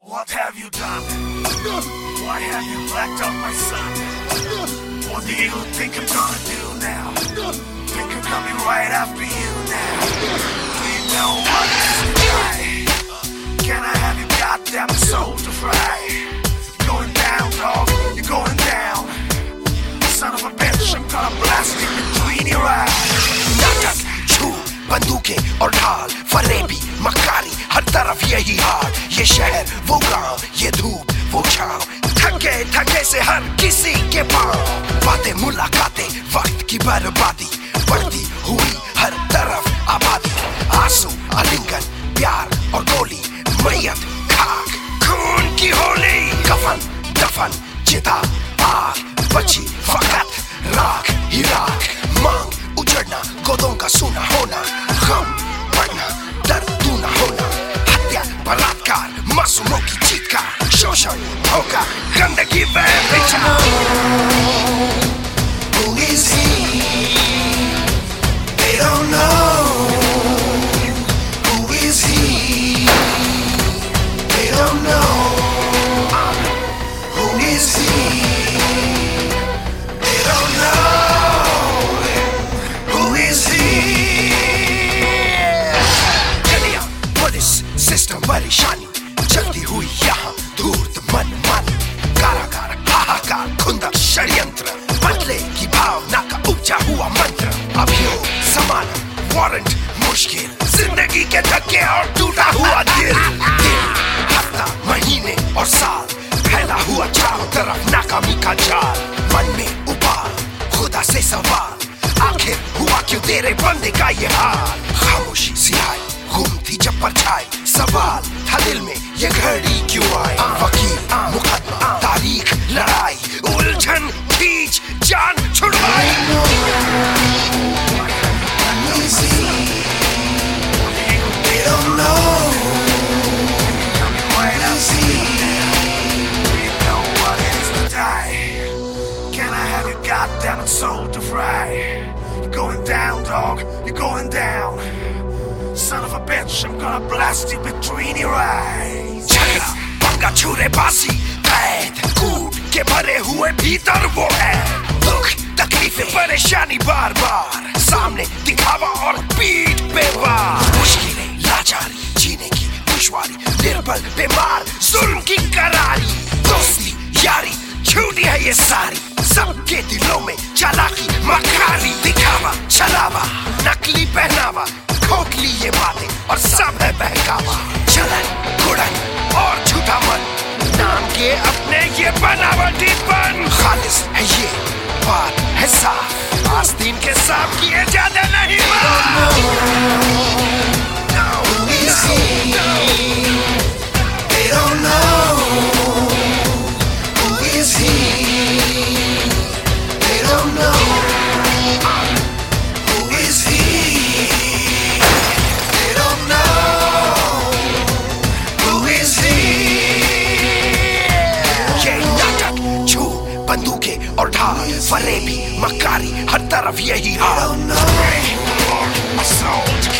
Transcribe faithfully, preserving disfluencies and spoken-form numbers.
What have you done? Why have you blacked out my son? What do you think I'm gonna do now? Think I'm coming right after you now? Do you know what it is to die? Can I have your goddamn soul to fry? You're going down, dog, you're going down. Son of a bitch, I'm gonna blast you between your eyes. नाटक, झूठ, बंदूकें और ढाल, फरेबी, मक्कारी, हर तरफ यही हाल। ये शहर, वो गांव, ये धूप, वो छांव, थके थके से हर किसी के पांव। बातें, मुलाकातें, वक्त की बर्बादी, बढ़ती हुई हर तरफ आबादी। आंसू, आलिंगन, प्यार और गोली, मैयत, खाक, खून की होली। कफन, दफन, चिता, आग, बची फकत राख ही राख। मांग उजड़ना, गोदों का सूना होना, गम बढ़ना, दर्द दूना होना। हत्या, बलात्कार, मासूमों की चीत्कार, शोषण, धोखा, गंदगी, व्यभिचार। Who is he? They don't know. Who is he? They don't know. Who is he? परेशानी चलती हुई यहाँ धूर्त मन मानी, कारागार, हाहाकार, खुंदक, षड्यंत्र, बदले की भावना का उपजा हुआ मंत्र। अभियोग, जमानत, वारंट, मुश्किल, जिंदगी के धक्के और टूटा हुआ दिल। दिन, हफ्ता, महीने और साल, फैला हुआ चारों तरफ नाकामी का जाल। मन में उबाल, खुदा से सवाल, आखिर हुआ क्यों तेरे बंदे का ये हाल? खामोशी सिहाई, घूमती जब परछाई, सवाल था दिल में ये घड़ी क्यों आई? वकील, मुकदमा, तारीख, लड़ाई, उलझन, खींच, जान छुड़वाई। Can I have your goddamn soul to fry? You're going down, dog, you're going down. Son of a bitch, I'm gonna blast you between your eyes. झगड़ा, पंगा, छुरे बाजी, कैद, कूद के भरे हुए भीतर वो है। दुख, तकलीफें, परेशानी बार बार, सामने दिखावा और पीठ पे वार। मुश्किलें, लाचारी, जीने की दुश्वारी, निर्बल, बीमार, जुल्म की करारी। दोस्ती, यारी, झूठी है ये सारी, सबके दिलों में चालाकी, मकारी, दिखावा, छलावा, नकली पहनावा, खोखली ये बातें और सब है बहकावा। चलन, गुड़न और झूठा मन, नाम के अपने ये बनावटीपन। खालिस है ये बात है साफ, आस्तीन के साफ किए ज्यादा नहीं और ढाल, फरेबी, मक्कारी, हर तरफ यही हाल।